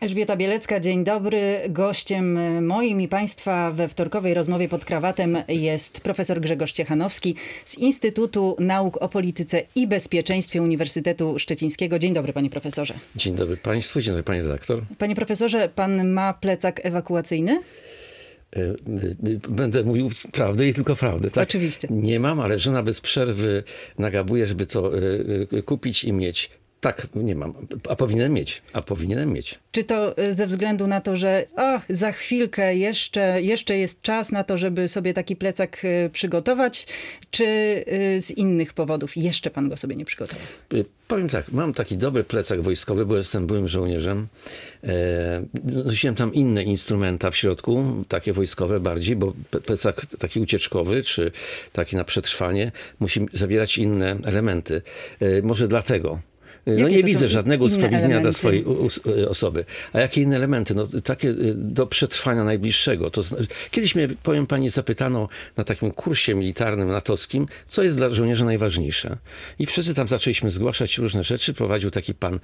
Elżbieta Bielecka, dzień dobry. Gościem moim i Państwa we wtorkowej rozmowie pod krawatem jest profesor Grzegorz Ciechanowski z Instytutu Nauk o Polityce i Bezpieczeństwie Uniwersytetu Szczecińskiego. Dzień dobry, panie profesorze. Dzień dobry państwu, dzień dobry pani redaktor. Panie profesorze, pan ma plecak ewakuacyjny? Będę mówił prawdę i tylko prawdę. Tak? Oczywiście. Nie mam, ale żona bez przerwy nagabuje, żeby to kupić i mieć. Tak, nie mam. A powinienem mieć. Czy to ze względu na to, że za chwilkę jeszcze jest czas na to, żeby sobie taki plecak przygotować, czy z innych powodów jeszcze pan go sobie nie przygotował? Powiem tak, mam taki dobry plecak wojskowy, bo jestem byłym żołnierzem. Nosiłem tam inne instrumenta w środku, takie wojskowe bardziej, bo plecak taki ucieczkowy, czy taki na przetrwanie, musi zawierać inne elementy. Może dlatego. No nie widzę żadnego usprawiedliwienia dla swojej osoby. A jakie inne elementy? No takie do przetrwania najbliższego. Kiedyś mnie, powiem pani, zapytano na takim kursie militarnym natowskim, co jest dla żołnierza najważniejsze. I wszyscy tam zaczęliśmy zgłaszać różne rzeczy. Prowadził taki pan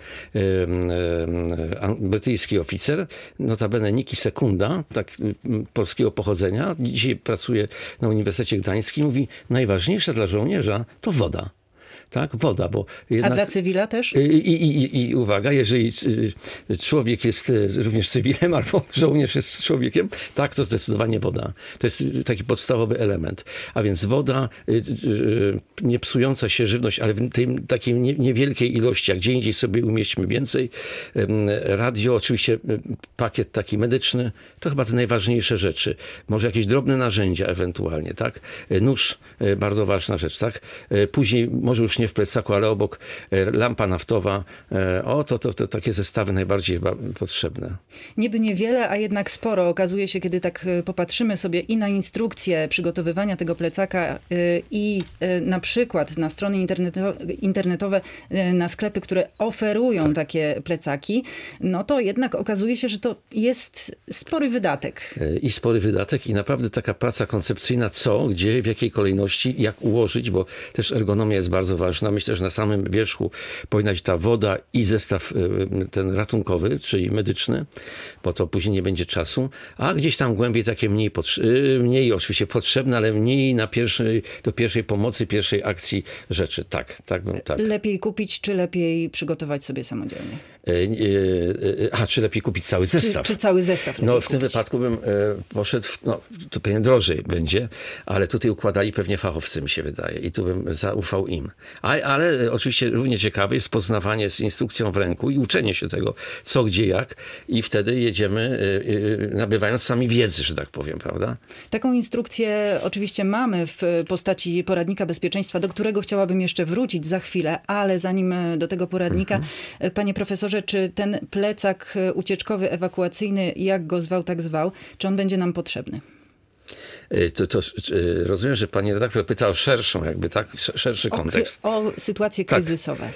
brytyjski oficer, notabene Niki Sekunda, tak, polskiego pochodzenia. Dzisiaj pracuje na Uniwersytecie Gdańskim. Mówi, najważniejsze dla żołnierza to woda. Tak, woda, bo jednak... A dla cywila też? I uwaga, jeżeli człowiek jest również cywilem, albo żołnierz jest człowiekiem, tak, to zdecydowanie woda. To jest taki podstawowy element. A więc woda, nie psująca się żywność, ale w tej takiej niewielkiej ilości, jak gdzie indziej sobie umieścimy więcej. Radio, oczywiście pakiet taki medyczny, to chyba te najważniejsze rzeczy. Może jakieś drobne narzędzia ewentualnie, tak? Nóż, bardzo ważna rzecz, tak? Później może już nie w plecaku, ale obok lampa naftowa. To takie zestawy najbardziej chyba potrzebne. Niby niewiele, a jednak sporo. Okazuje się, kiedy tak popatrzymy sobie i na instrukcje przygotowywania tego plecaka i na przykład na strony internetowe, na sklepy, które oferują takie plecaki, no to jednak okazuje się, że to jest spory wydatek. I spory wydatek i naprawdę taka praca koncepcyjna, co, gdzie, w jakiej kolejności, jak ułożyć, bo też ergonomia jest bardzo ważna. Myślę, że na samym wierzchu powinna być ta woda i zestaw ten ratunkowy, czyli medyczny, bo to później nie będzie czasu, a gdzieś tam głębiej takie mniej oczywiście potrzebne, ale mniej do pierwszej pomocy, pierwszej akcji rzeczy. Tak. Lepiej kupić, czy lepiej przygotować sobie samodzielnie? Czy lepiej kupić cały zestaw? Czy cały zestaw w tym wypadku bym poszedł, to pewnie drożej będzie, ale tutaj układali pewnie fachowcy, mi się wydaje, i tu bym zaufał im. Ale oczywiście równie ciekawe jest poznawanie z instrukcją w ręku i uczenie się tego, co, gdzie, jak, i wtedy jedziemy, nabywając sami wiedzy, że tak powiem, prawda? Taką instrukcję oczywiście mamy w postaci poradnika bezpieczeństwa, do którego chciałabym jeszcze wrócić za chwilę, ale zanim do tego poradnika, panie profesorze, czy ten plecak ucieczkowy, ewakuacyjny, jak go zwał, tak zwał, czy on będzie nam potrzebny? Rozumiem, że pani redaktor pyta o szerszy kontekst. O sytuacje kryzysowe.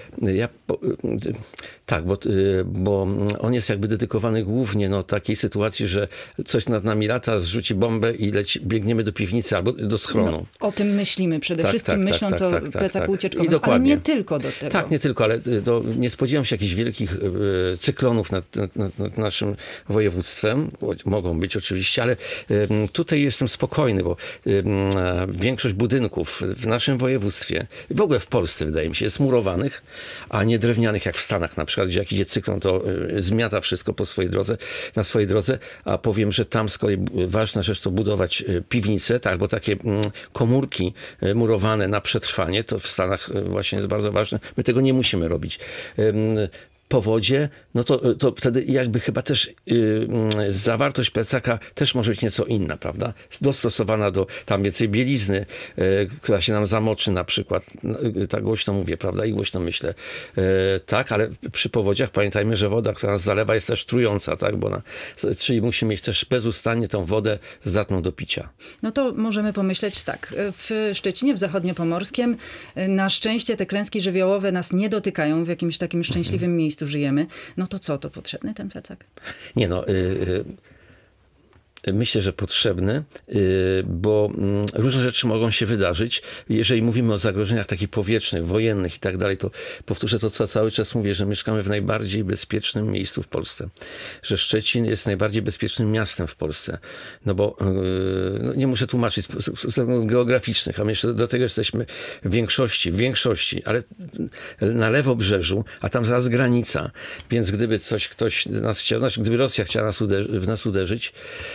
Bo on jest jakby dedykowany głównie takiej sytuacji, że coś nad nami lata, zrzuci bombę i biegniemy do piwnicy albo do schronu. O tym myślimy przede wszystkim, myśląc o plecaku ucieczkowym, dokładnie. Ale nie tylko do tego. Tak, nie tylko, ale nie spodziewam się jakichś wielkich cyklonów nad naszym województwem. Mogą być oczywiście, ale tutaj jestem spokojny, bo większość budynków w naszym województwie, w ogóle w Polsce wydaje mi się, jest murowanych, a nie drewnianych jak w Stanach na przykład, gdzie jak idzie cyklon, to zmiata wszystko na swojej drodze, a powiem, że tam z kolei ważna rzecz to budować piwnice, albo takie komórki murowane na przetrwanie, to w Stanach właśnie jest bardzo ważne. My tego nie musimy robić. Powodzie, to wtedy jakby chyba też zawartość plecaka też może być nieco inna, prawda? Dostosowana do tam więcej bielizny, która się nam zamoczy na przykład. Tak głośno mówię, prawda? I głośno myślę. Tak, ale przy powodziach pamiętajmy, że woda, która nas zalewa, jest też trująca, tak? Czyli musimy mieć też bezustannie tą wodę zdatną do picia. No to możemy pomyśleć tak. W Szczecinie, w Zachodniopomorskiem, na szczęście te klęski żywiołowe nas nie dotykają, w jakimś takim szczęśliwym miejscu żyjemy. No to co, to potrzebny ten plecak? Nie myślę, że potrzebne, bo różne rzeczy mogą się wydarzyć. Jeżeli mówimy o zagrożeniach takich powietrznych, wojennych i tak dalej, to powtórzę to, co cały czas mówię, że mieszkamy w najbardziej bezpiecznym miejscu w Polsce. Że Szczecin jest najbardziej bezpiecznym miastem w Polsce. No bo nie muszę tłumaczyć z względów geograficznych, a my jeszcze do tego jesteśmy w większości, ale na lewobrzeżu, a tam zaraz granica. Więc gdyby ktoś nas chciał, gdyby Rosja chciała w nas uderzyć,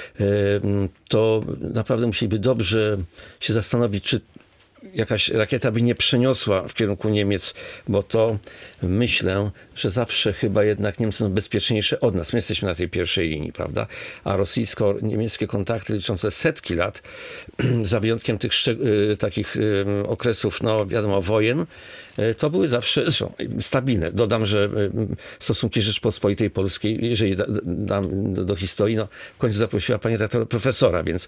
to naprawdę musieliby dobrze się zastanowić, czy jakaś rakieta by nie przeniosła w kierunku Niemiec, bo to myślę, że zawsze chyba jednak Niemcy są bezpieczniejsze od nas. My jesteśmy na tej pierwszej linii, prawda? A rosyjsko-niemieckie kontakty liczące setki lat, za wyjątkiem tych takich okresów, no wiadomo, wojen, to były zawsze stabilne. Dodam, że stosunki Rzeczpospolitej Polskiej, jeżeli dam do historii, no w końcu zaprosiła pani redaktor profesora, więc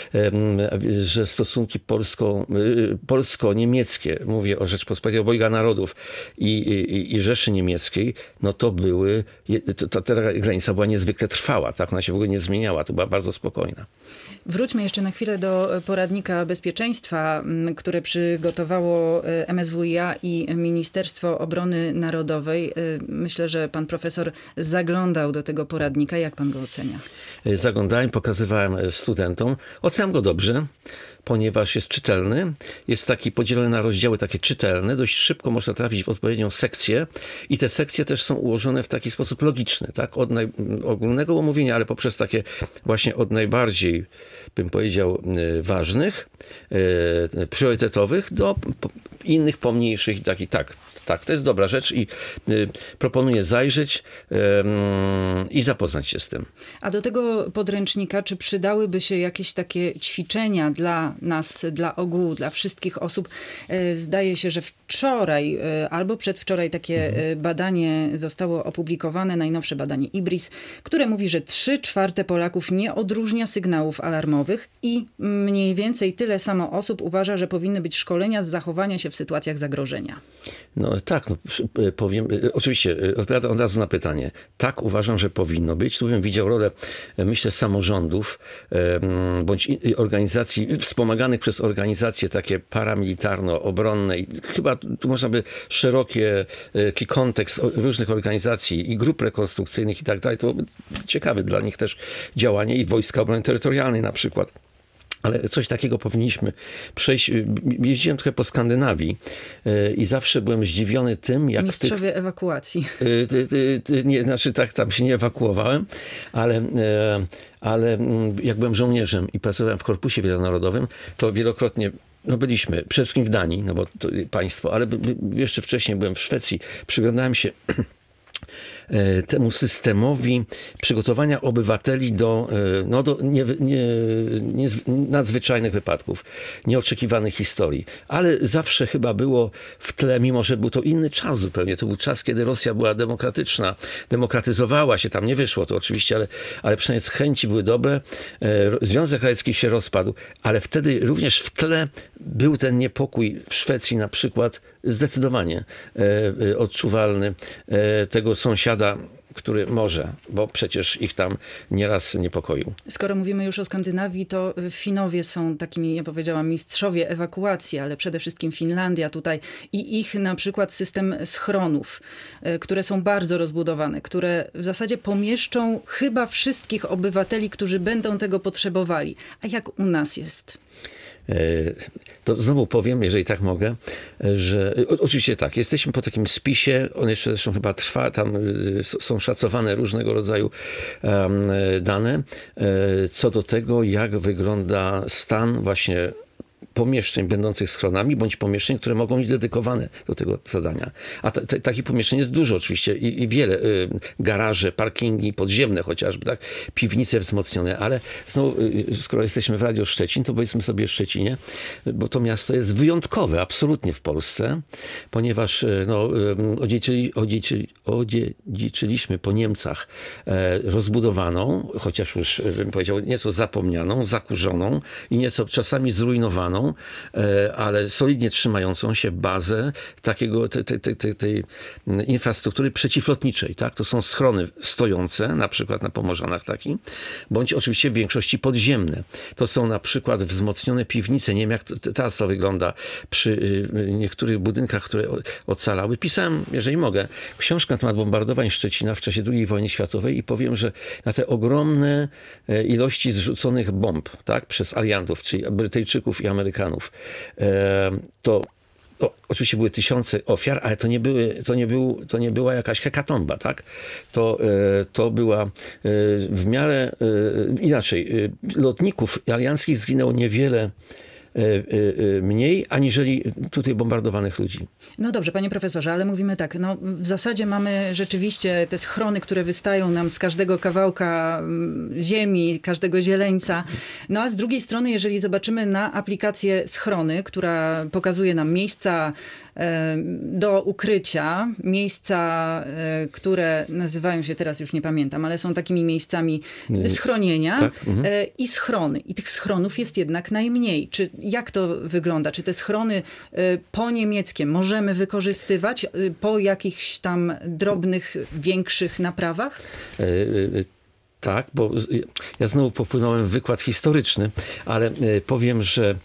że stosunki polsko-niemieckie, mówię o Rzeczpospolitej obojga narodów i Rzeszy Niemieckiej, no to były, ta granica była niezwykle trwała, tak? Ona się w ogóle nie zmieniała, to była bardzo spokojna. Wróćmy jeszcze na chwilę do poradnika bezpieczeństwa, które przygotowało MSWiA i Ministerstwo Obrony Narodowej. Myślę, że pan profesor zaglądał do tego poradnika. Jak pan go ocenia? Zaglądałem, pokazywałem studentom. Oceniam go dobrze, ponieważ jest czytelny. Jest taki podzielony na rozdziały takie czytelne. Dość szybko można trafić w odpowiednią sekcję i te sekcje też są ułożone w taki sposób logiczny, tak? Od ogólnego omówienia, ale poprzez takie właśnie od najbardziej, bym powiedział, ważnych, priorytetowych do innych pomniejszych i takich, tak, to jest dobra rzecz i proponuję zajrzeć i zapoznać się z tym. A do tego podręcznika, czy przydałyby się jakieś takie ćwiczenia dla nas, dla ogółu, dla wszystkich osób? Zdaje się, że wczoraj albo przedwczoraj takie badanie zostało opublikowane, najnowsze badanie IBRIS, które mówi, że 3/4 Polaków nie odróżnia sygnałów alarmowych i mniej więcej tyle samo osób uważa, że powinny być szkolenia z zachowania się w sytuacjach zagrożenia. No tak, powiem, oczywiście odpowiadam od razu na pytanie. Tak, uważam, że powinno być. Tu bym widział rolę, myślę, samorządów bądź organizacji wspomaganych przez organizacje takie paramilitarno-obronne. I chyba tu można by szeroki kontekst różnych organizacji i grup rekonstrukcyjnych i tak dalej. To byłoby ciekawe dla nich też działanie i Wojska Obrony Terytorialnej na przykład. Ale coś takiego powinniśmy przejść. Jeździłem trochę po Skandynawii i zawsze byłem zdziwiony tym, jak Mistrzowie ewakuacji. Nie, znaczy tak, tam się nie ewakuowałem, ale jak byłem żołnierzem i pracowałem w Korpusie Wielonarodowym, to wielokrotnie byliśmy przede wszystkim w Danii, no bo to państwo, ale jeszcze wcześniej byłem w Szwecji. Przyglądałem się temu systemowi przygotowania obywateli do nadzwyczajnych wypadków, nieoczekiwanych historii. Ale zawsze chyba było w tle, mimo że był to inny czas zupełnie. To był czas, kiedy Rosja była demokratyczna, demokratyzowała się, tam nie wyszło to oczywiście, ale przynajmniej chęci były dobre. Związek Radziecki się rozpadł, ale wtedy również w tle był ten niepokój w Szwecji na przykład zdecydowanie odczuwalny tego sąsiada, który może, bo przecież ich tam nieraz niepokoił. Skoro mówimy już o Skandynawii, to Finowie są takimi, ja powiedziałam, mistrzowie ewakuacji, ale przede wszystkim Finlandia tutaj i ich na przykład system schronów, które są bardzo rozbudowane, które w zasadzie pomieszczą chyba wszystkich obywateli, którzy będą tego potrzebowali. A jak u nas jest? To znowu powiem, jeżeli tak mogę, że oczywiście tak, jesteśmy po takim spisie, on jeszcze zresztą chyba trwa, tam są szacowane różnego rodzaju dane co do tego, jak wygląda stan właśnie pomieszczeń będących schronami, bądź pomieszczeń, które mogą być dedykowane do tego zadania. A takich pomieszczeń jest dużo oczywiście i wiele. Garaże, parkingi podziemne chociażby, tak? Piwnice wzmocnione, ale znowu, skoro jesteśmy w Radio Szczecin, to powiedzmy sobie Szczecinie, bo to miasto jest wyjątkowe absolutnie w Polsce, ponieważ odziedziczyliśmy po Niemcach rozbudowaną, chociaż już bym powiedział nieco zapomnianą, zakurzoną i nieco czasami zrujnowaną zbudowaną, ale solidnie trzymającą się bazę tej infrastruktury przeciwlotniczej. Tak? To są schrony stojące, na przykład na Pomorzanach taki, bądź oczywiście w większości podziemne. To są na przykład wzmocnione piwnice. Nie wiem, jak teraz to wygląda przy niektórych budynkach, które ocalały. Pisałem, jeżeli mogę, książkę na temat bombardowań Szczecina w czasie II wojny światowej i powiem, że na te ogromne ilości zrzuconych bomb, tak, przez aliantów, czyli Brytyjczyków i Amerykanów, to oczywiście były tysiące ofiar, ale to nie była jakaś hekatomba, tak? To była w miarę inaczej. Lotników alianckich zginęło niewiele mniej, aniżeli tutaj bombardowanych ludzi. No dobrze, panie profesorze, ale mówimy tak, no w zasadzie mamy rzeczywiście te schrony, które wystają nam z każdego kawałka ziemi, każdego zieleńca. No a z drugiej strony, jeżeli zobaczymy na aplikację schrony, która pokazuje nam miejsca do ukrycia, miejsca, które nazywają się, teraz już nie pamiętam, ale są takimi miejscami schronienia, tak? I schrony. I tych schronów jest jednak najmniej. Jak to wygląda? Czy te schrony po niemieckie możemy wykorzystywać po jakichś tam drobnych, większych naprawach? Tak, bo ja znowu popłynąłem w wykład historyczny, ale powiem, że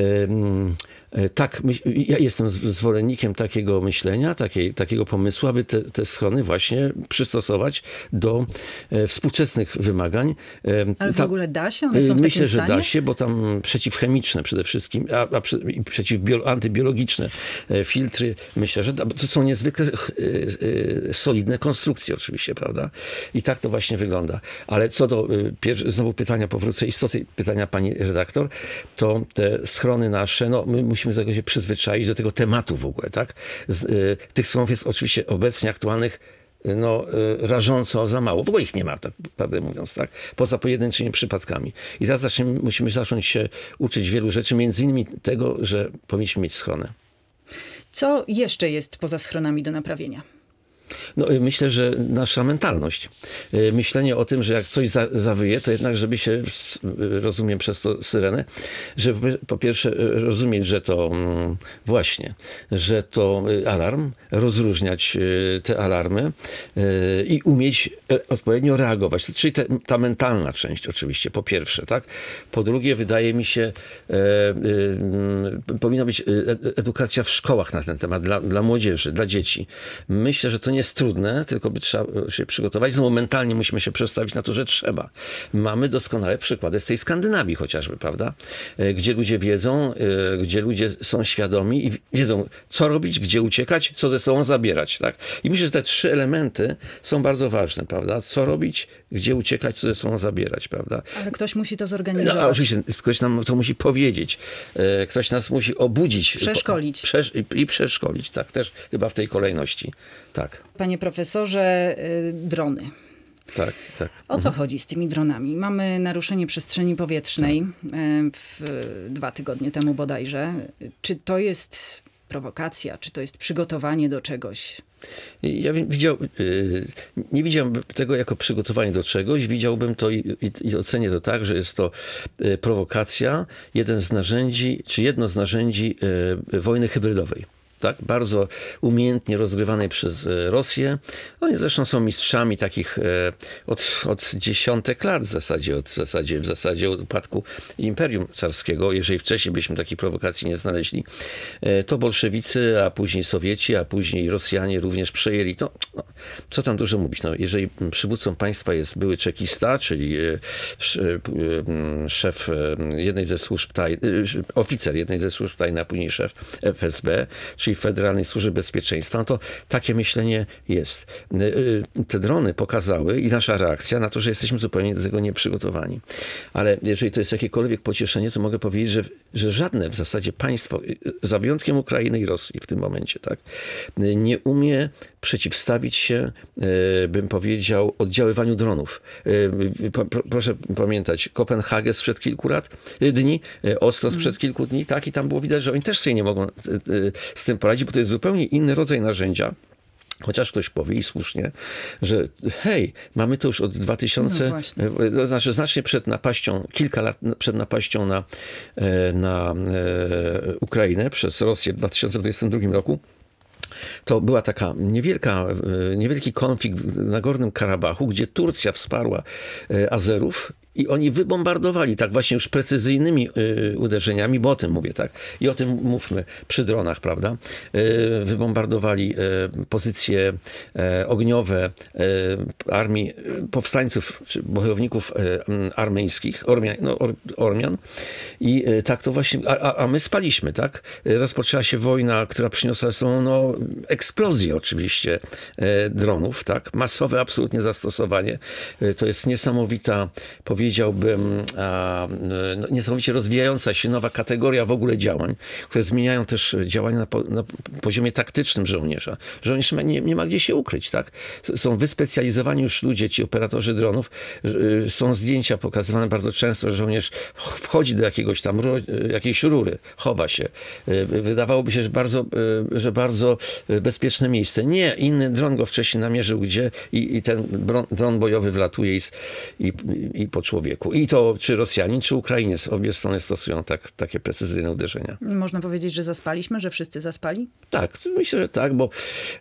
tak, ja jestem zwolennikiem takiego myślenia, takiego pomysłu, aby te schrony właśnie przystosować do współczesnych wymagań. Ale w ogóle da się? One są w Myślę, takim że stanie? Da się, bo tam przeciwchemiczne przede wszystkim, i antybiologiczne filtry, myślę, że to są niezwykle solidne konstrukcje oczywiście, prawda? I tak to właśnie wygląda. Ale co do znowu pytania, powrócę, istoty pytania pani redaktor, to te schrony nasze, no my musimy do tego się przyzwyczaić, do tego tematu w ogóle, tak? Tych schronów jest oczywiście obecnie aktualnych rażąco za mało. W ogóle ich nie ma, tak prawdę mówiąc, tak? Poza pojedynczymi przypadkami. I teraz musimy zacząć się uczyć wielu rzeczy, między innymi tego, że powinniśmy mieć schronę. Co jeszcze jest poza schronami do naprawienia? No, myślę, że nasza mentalność. Myślenie o tym, że jak coś zawyje, to jednak, żeby się, rozumiem przez to syrenę, żeby po pierwsze rozumieć, że to właśnie, że to alarm, rozróżniać te alarmy i umieć odpowiednio reagować. Czyli ta mentalna część oczywiście, po pierwsze, tak? Po drugie, wydaje mi się, powinna być edukacja w szkołach na ten temat, dla młodzieży, dla dzieci. Myślę, że to nie jest trudne, tylko by trzeba się przygotować. Znowu mentalnie musimy się przestawić na to, że trzeba. Mamy doskonałe przykłady z tej Skandynawii chociażby, prawda? Gdzie ludzie wiedzą, gdzie ludzie są świadomi i wiedzą, co robić, gdzie uciekać, co ze sobą zabierać, tak? I myślę, że te trzy elementy są bardzo ważne, prawda? Co robić, gdzie uciekać, co ze sobą zabierać, prawda? Ale ktoś musi to zorganizować. No, oczywiście, ktoś nam to musi powiedzieć. Ktoś nas musi obudzić. Przeszkolić. I przeszkolić, tak. Też chyba w tej kolejności. Tak. Panie profesorze, drony. Tak, tak. O co chodzi z tymi dronami? Mamy naruszenie przestrzeni powietrznej 2 tygodnie temu bodajże. Czy to jest prowokacja? Czy to jest przygotowanie do czegoś? Ja bym nie widziałbym tego jako przygotowanie do czegoś. Widziałbym to i ocenię to tak, że jest to prowokacja, jedno z narzędzi wojny hybrydowej. Tak, bardzo umiejętnie rozgrywanej przez Rosję. Oni zresztą są mistrzami takich od dziesiątek lat w zasadzie od upadku Imperium Carskiego. Jeżeli wcześniej byśmy takiej prowokacji nie znaleźli, to bolszewicy, a później Sowieci, a później Rosjanie również przejęli. To, co tam dużo mówić. No, jeżeli przywódcą państwa jest były czekista, czyli szef jednej ze służb tajnych, oficer jednej ze służb tajnych, a później szef FSB, czyli Federalnej Służby Bezpieczeństwa, no to takie myślenie jest. Te drony pokazały i nasza reakcja na to, że jesteśmy zupełnie do tego nieprzygotowani. Ale jeżeli to jest jakiekolwiek pocieszenie, to mogę powiedzieć, że żadne w zasadzie państwo, za wyjątkiem Ukrainy i Rosji w tym momencie, tak, nie umie przeciwstawić się, bym powiedział, oddziaływaniu dronów. Proszę pamiętać, Kopenhagę sprzed kilku dni, Oslo sprzed kilku dni, tak, i tam było widać, że oni też sobie nie mogą z tym poradzić, bo to jest zupełnie inny rodzaj narzędzia. Chociaż ktoś powie i słusznie, że hej, mamy to już od 2000, to znaczy znacznie przed napaścią, kilka lat przed napaścią na Ukrainę przez Rosję w 2022 roku. To była taka niewielki konflikt w Nagornym Karabachu, gdzie Turcja wsparła Azerów i oni wybombardowali tak właśnie już precyzyjnymi uderzeniami, bo o tym mówię, tak? I o tym mówmy przy dronach, prawda? Wybombardowali pozycje ogniowe armii powstańców, czy bojowników armeńskich, Ormian. I tak to właśnie, a my spaliśmy, tak? Rozpoczęła się wojna, która przyniosła eksplozję oczywiście dronów, tak? Masowe absolutnie zastosowanie. To jest niesamowita, powiedziałbym, niesamowicie rozwijająca się nowa kategoria w ogóle działań, które zmieniają też działania na poziomie taktycznym żołnierza. Żołnierz nie ma gdzie się ukryć, tak? Są wyspecjalizowani już ludzie, ci operatorzy dronów. Są zdjęcia pokazywane bardzo często, że żołnierz wchodzi do jakiejś rury, chowa się. Wydawałoby się, że bardzo bezpieczne miejsce. Nie, inny dron go wcześniej namierzył gdzie i ten dron bojowy wlatuje i po człowieku. I to czy Rosjanin, czy Ukrainiec. Obie strony stosują takie precyzyjne uderzenia. Można powiedzieć, że zaspaliśmy, że wszyscy zaspali? Tak, myślę, że tak, bo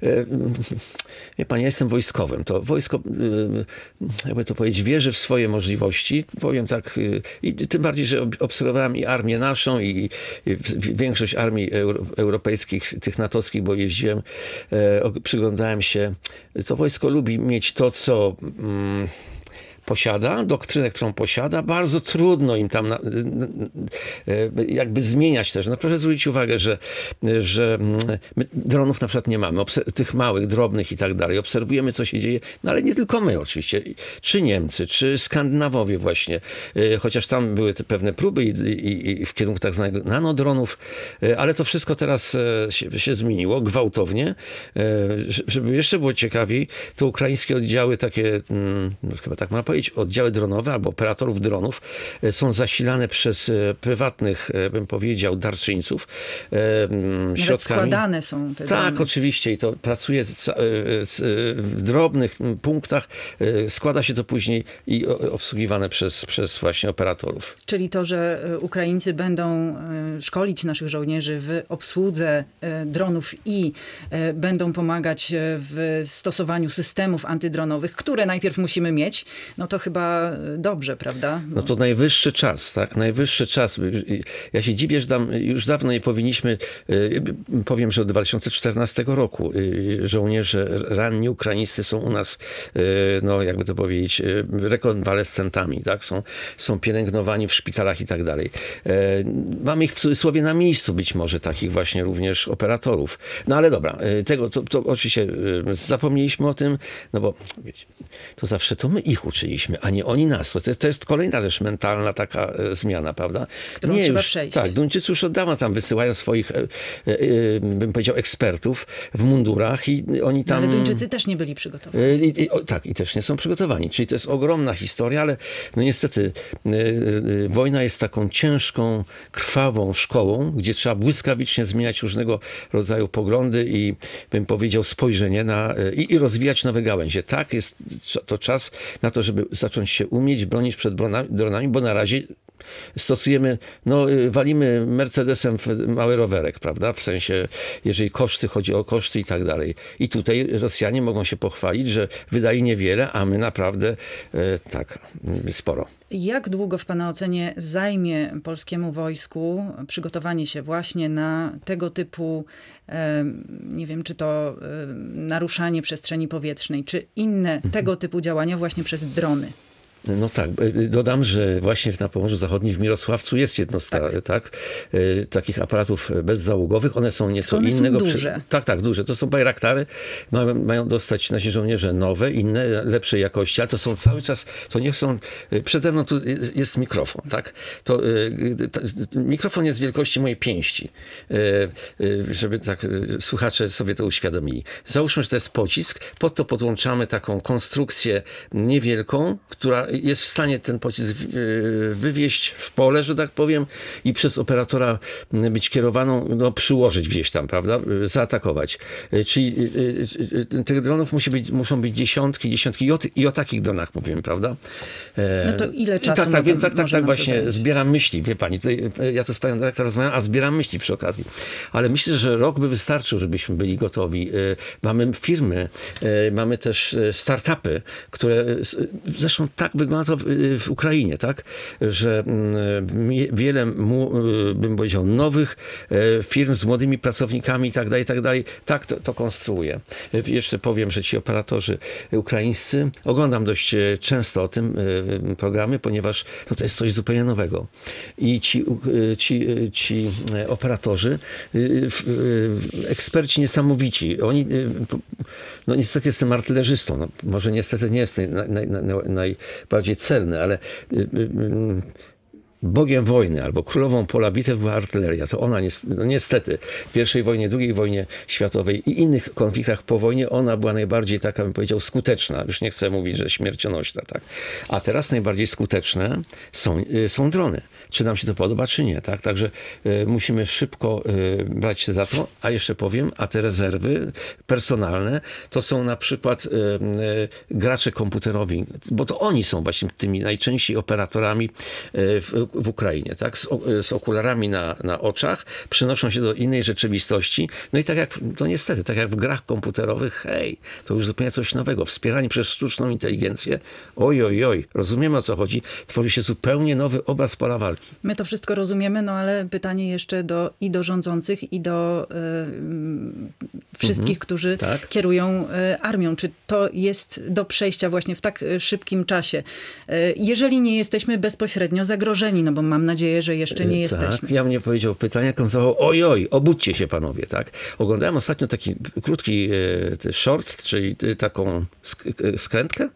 wie pani, ja jestem wojskowym. To wojsko, jakby to powiedzieć, wierzy w swoje możliwości. Powiem tak, i tym bardziej, że obserwowałem i armię naszą, i większość armii europejskich, tych natowskich, bo jeździłem, przyglądałem się. To wojsko lubi mieć to, co posiada, doktrynę, którą posiada, bardzo trudno im tam jakby zmieniać też. No proszę zwrócić uwagę, że my dronów na przykład nie mamy, tych małych, drobnych i tak dalej. Obserwujemy, co się dzieje, no ale nie tylko my oczywiście. Czy Niemcy, czy Skandynawowie właśnie, chociaż tam były te pewne próby i w kierunku tak zwanych nanodronów, ale to wszystko teraz się zmieniło gwałtownie. Żeby jeszcze było ciekawiej, to ukraińskie oddziały takie, chyba tak można powiedzieć, oddziały dronowe albo operatorów dronów są zasilane przez prywatnych, bym powiedział, darczyńców Nawet środkami. składane są te Tak, drony. oczywiście i to pracuje w drobnych punktach, składa się to później i obsługiwane przez właśnie operatorów. Czyli to, że Ukraińcy będą szkolić naszych żołnierzy w obsłudze dronów i będą pomagać w stosowaniu systemów antydronowych, które najpierw musimy mieć, no to chyba dobrze, prawda? No to najwyższy czas, tak? Najwyższy czas. Ja się dziwię, że już dawno nie powinniśmy, powiem, że od 2014 roku żołnierze ranni ukraińscy są u nas, no jakby to powiedzieć, rekonwalescentami, tak? Są pielęgnowani w szpitalach i tak dalej. Mamy ich w cudzysłowie na miejscu być może, takich właśnie również operatorów. No ale dobra, to oczywiście zapomnieliśmy o tym, no bo wiecie, to zawsze to my ich uczyliśmy, a nie oni nas. To jest kolejna też mentalna taka zmiana, prawda? Którą trzeba przejść. Tak, Duńczycy już od dawna tam wysyłają swoich, bym powiedział, ekspertów w mundurach i oni tam... No, ale Duńczycy też nie byli przygotowani. Tak, i też nie są przygotowani. Czyli to jest ogromna historia, ale no niestety wojna jest taką ciężką, krwawą szkołą, gdzie trzeba błyskawicznie zmieniać różnego rodzaju poglądy i bym powiedział spojrzenie i rozwijać nowe gałęzie. Tak, jest to czas na to, żeby zacząć się umieć bronić przed dronami, bo na razie stosujemy, walimy Mercedesem w mały rowerek, prawda? W sensie, jeżeli chodzi o koszty i tak dalej. I tutaj Rosjanie mogą się pochwalić, że wydali niewiele, a my naprawdę tak, sporo. Jak długo w pana ocenie zajmie polskiemu wojsku przygotowanie się właśnie na tego typu, nie wiem, czy to naruszanie przestrzeni powietrznej, czy inne tego typu działania właśnie przez drony? No tak, dodam, że właśnie na Pomorzu Zachodnim w Mirosławcu jest jednostka takich aparatów bezzałogowych. One są nieco innego. Są duże. Tak, duże. To są Bajraktary. Mają dostać nasi żołnierze nowe, inne, lepszej jakości, ale to są cały czas, to nie są, przede mną tu jest mikrofon, tak? Mikrofon jest wielkości mojej pięści, żeby tak słuchacze sobie to uświadomili. Załóżmy, że to jest pocisk, pod to podłączamy taką konstrukcję niewielką, która jest w stanie ten pocisk wywieźć w pole, że tak powiem, i przez operatora być kierowaną, no, przyłożyć gdzieś tam, prawda? Zaatakować. Czyli tych dronów muszą być dziesiątki i o takich dronach mówimy, prawda? No to ile czasu? Tak, właśnie zbieram myśli, wie pani. Tutaj, ja to z panią dyrektor rozmawiam, a zbieram myśli przy okazji. Ale myślę, że rok by wystarczył, żebyśmy byli gotowi. Mamy firmy, mamy też startupy, które zresztą tak wygląda to w Ukrainie, tak? Że wiele, bym powiedział, nowych firm z młodymi pracownikami i tak dalej, tak to konstruuje. Jeszcze powiem, że ci operatorzy ukraińscy, oglądam dość często o tym programy, ponieważ no, to jest coś zupełnie nowego. I ci operatorzy, eksperci niesamowici, oni, no niestety jestem artylerzystą, no, może niestety nie jest najbardziej celny, ale Bogiem wojny albo królową pola bitew była artyleria. To ona niestety w I wojnie, II wojnie światowej i innych konfliktach po wojnie ona była najbardziej taka, bym powiedział, skuteczna. Już nie chcę mówić, że śmiercionośna. Tak? A teraz najbardziej skuteczne są drony. Czy nam się to podoba, czy nie. Tak? Także musimy szybko brać się za to. A jeszcze powiem, a te rezerwy personalne to są na przykład gracze komputerowi, bo to oni są właśnie tymi najczęściej operatorami w Ukrainie, tak? Z okularami na oczach, przenoszą się do innej rzeczywistości. No i tak jak, to niestety, tak jak w grach komputerowych, hej, to już zupełnie coś nowego. Wspierani przez sztuczną inteligencję, oj, rozumiemy, o co chodzi. Tworzy się zupełnie nowy obraz pola walki. My to wszystko rozumiemy, no ale pytanie jeszcze do rządzących i do wszystkich, którzy kierują armią. Czy to jest do przejścia właśnie w tak szybkim czasie? Jeżeli nie jesteśmy bezpośrednio zagrożeni, no bo mam nadzieję, że jeszcze nie jesteśmy. Tak, ja mnie powiedział pytanie, jak on zawołał, oj, obudźcie się panowie, tak? Oglądałem ostatnio taki krótki short, czyli taką skrętkę.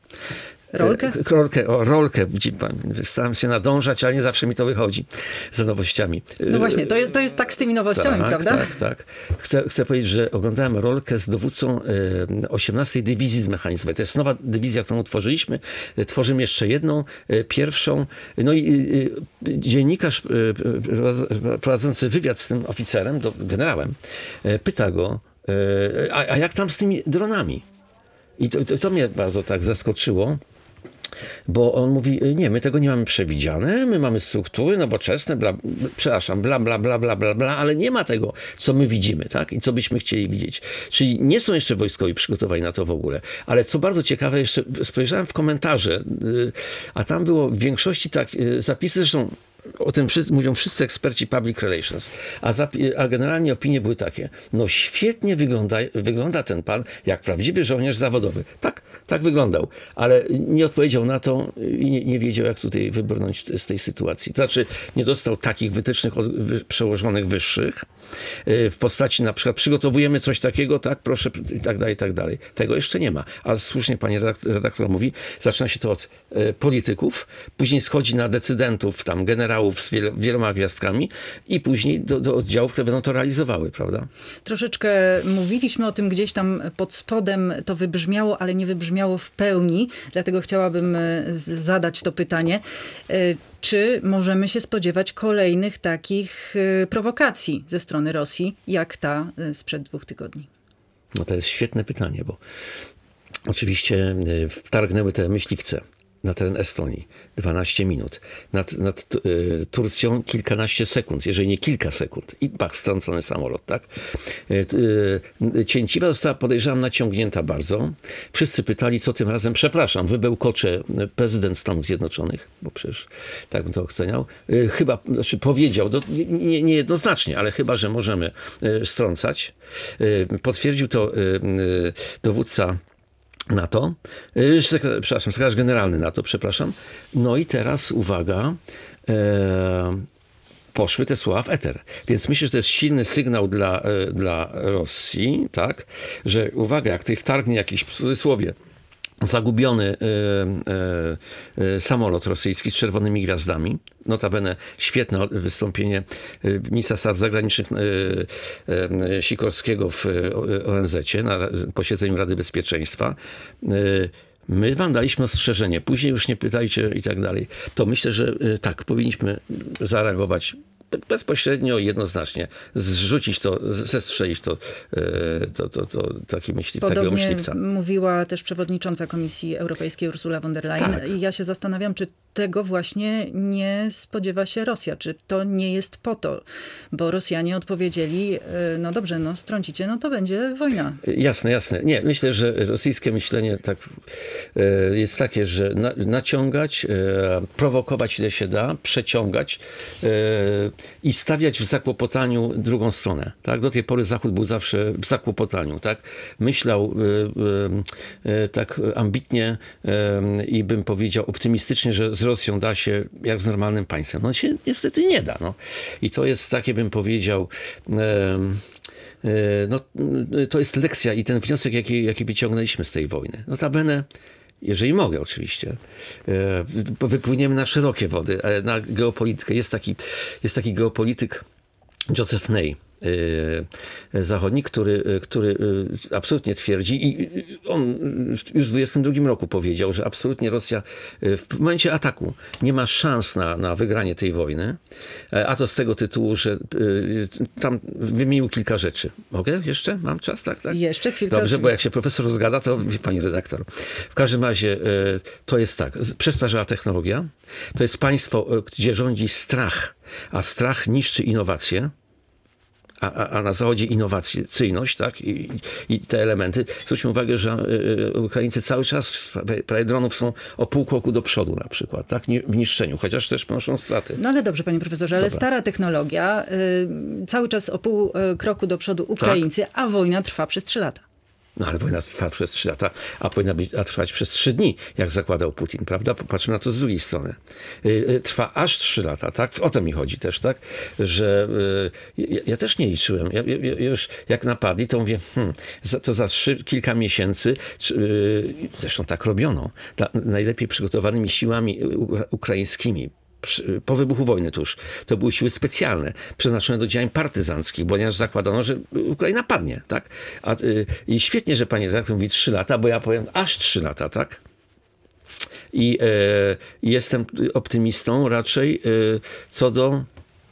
Rolkę. Staram się nadążać, ale nie zawsze mi to wychodzi za nowościami. No właśnie, to jest tak z tymi nowościami, prawda? Tak. Chcę powiedzieć, że oglądałem rolkę z dowódcą 18. Dywizji Zmechanizowanej. To jest nowa dywizja, którą utworzyliśmy. Tworzymy jeszcze jedną, pierwszą. No i dziennikarz prowadzący wywiad z tym oficerem, generałem, pyta go, a jak tam z tymi dronami? I to mnie bardzo tak zaskoczyło. Bo on mówi, nie, my tego nie mamy przewidziane, my mamy struktury nowoczesne, bla, ale nie ma tego, co my widzimy, tak? I co byśmy chcieli widzieć. Czyli nie są jeszcze wojskowi przygotowani na to w ogóle. Ale co bardzo ciekawe, jeszcze spojrzałem w komentarze, a tam było w większości zapisy, zresztą o tym mówią wszyscy eksperci public relations, a generalnie opinie były takie, no świetnie wygląda ten pan jak prawdziwy żołnierz zawodowy. Tak wyglądał, ale nie odpowiedział na to i nie wiedział, jak tutaj wybrnąć z tej sytuacji. To znaczy, nie dostał takich wytycznych od przełożonych wyższych w postaci na przykład przygotowujemy coś takiego, tak, proszę, i tak dalej. Tego jeszcze nie ma. A słusznie pani redaktor mówi, zaczyna się to od polityków, później schodzi na decydentów, tam generałów z wieloma gwiazdkami i później do oddziałów, które będą to realizowały, prawda? Troszeczkę mówiliśmy o tym gdzieś tam pod spodem, to wybrzmiało, ale nie wybrzmiało w pełni, dlatego chciałabym zadać to pytanie. Czy możemy się spodziewać kolejnych takich prowokacji ze strony Rosji, jak ta sprzed 2 tygodni? No to jest świetne pytanie, bo oczywiście wtargnęły te myśliwce na teren Estonii 12 minut, nad Turcją kilkanaście sekund, jeżeli nie kilka sekund i strącony samolot, tak? Cięciwa została, podejrzewam, naciągnięta bardzo. Wszyscy pytali, co tym razem, przepraszam, wybełkocze prezydent Stanów Zjednoczonych, bo przecież tak bym to oceniał, chyba, znaczy powiedział, niejednoznacznie, ale chyba, że możemy strącać. Potwierdził to dowódca NATO, sekretarz generalny NATO, No i teraz uwaga, poszły te słowa w eter. Więc myślę, że to jest silny sygnał dla Rosji, tak, że uwaga, jak tutaj wtargnie jakiś, w cudzysłowie, zagubiony samolot rosyjski z czerwonymi gwiazdami. Notabene świetne wystąpienie ministra spraw zagranicznych Sikorskiego w ONZ-cie na posiedzeniu Rady Bezpieczeństwa. My wam daliśmy ostrzeżenie, później już nie pytajcie i tak dalej. To myślę, że tak, powinniśmy zareagować bezpośrednio i jednoznacznie. Zrzucić to, zestrzelić to taki takiego myśliwca. Mówiła też przewodnicząca Komisji Europejskiej Ursula von der Leyen. Tak. I ja się zastanawiam, czy tego właśnie nie spodziewa się Rosja. Czy to nie jest po to? Bo Rosjanie odpowiedzieli, no dobrze, no strącicie, no to będzie wojna. Jasne, jasne. Nie, myślę, że rosyjskie myślenie tak jest takie, że naciągać, prowokować ile się da, przeciągać i stawiać w zakłopotaniu drugą stronę. Tak? Do tej pory Zachód był zawsze w zakłopotaniu. Tak? Myślał tak ambitnie i bym powiedział optymistycznie, że z Rosją da się jak z normalnym państwem. No się niestety nie da. No. I to jest takie, bym powiedział, no, to jest lekcja i ten wniosek, jaki wyciągnęliśmy z tej wojny. Notabene, jeżeli mogę oczywiście, wypłyniemy na szerokie wody, na geopolitykę. Jest taki geopolityk Joseph Ney, zachodnik, który absolutnie twierdzi i on już w 22 roku powiedział, że absolutnie Rosja w momencie ataku nie ma szans na wygranie tej wojny, a to z tego tytułu, że tam wymienił kilka rzeczy. Mogę jeszcze? Mam czas? Tak? Jeszcze chwilkę. Dobrze, bo jak się profesor rozgada, to pani redaktor. W każdym razie to jest tak, przestarzała technologia, to jest państwo, gdzie rządzi strach, a strach niszczy innowacje. A na zachodzie innowacyjność, tak? I te elementy. Zwróćmy uwagę, że Ukraińcy cały czas w sprawie dronów są o pół kroku do przodu na przykład, tak? W niszczeniu, chociaż też ponoszą straty. No ale dobrze, panie profesorze, ale stara technologia, cały czas o pół kroku do przodu Ukraińcy, tak. A wojna trwa przez 3 lata. No ale wojna trwa przez 3 lata, a powinna trwać przez 3 dni, jak zakładał Putin, prawda? Popatrzmy na to z drugiej strony. Trwa aż 3 lata, tak? O to mi chodzi też, tak? Że ja też nie liczyłem. Ja już jak napadli, to mówię, to za kilka miesięcy, zresztą tak robiono, najlepiej przygotowanymi siłami ukraińskimi, po wybuchu wojny tuż, to były siły specjalne, przeznaczone do działań partyzanckich, ponieważ zakładano, że Ukraina padnie, tak? I świetnie, że pani redaktor mówi 3 lata, bo ja powiem aż 3 lata, tak? I jestem optymistą raczej co do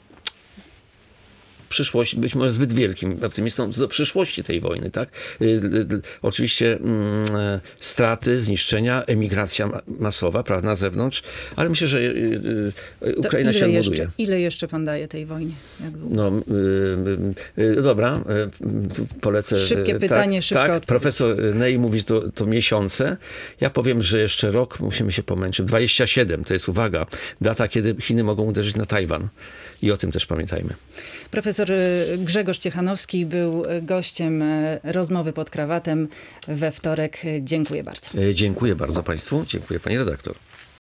przyszłości, być może zbyt wielkim optymistą co do przyszłości tej wojny, tak? Oczywiście straty, zniszczenia, emigracja masowa, prawda, na zewnątrz, ale myślę, że Ukraina się odbuduje. Ile jeszcze pan daje tej wojnie? No, dobra, polecę. Szybkie pytanie, szybka odpowiedź. Profesor Ney mówi, że to miesiące. Ja powiem, że jeszcze rok musimy się pomęczyć. 27 to jest, uwaga, data, kiedy Chiny mogą uderzyć na Tajwan. I o tym też pamiętajmy. Profesor Grzegorz Ciechanowski był gościem rozmowy pod krawatem we wtorek. Dziękuję bardzo. Dziękuję bardzo państwu. Dziękuję pani redaktor.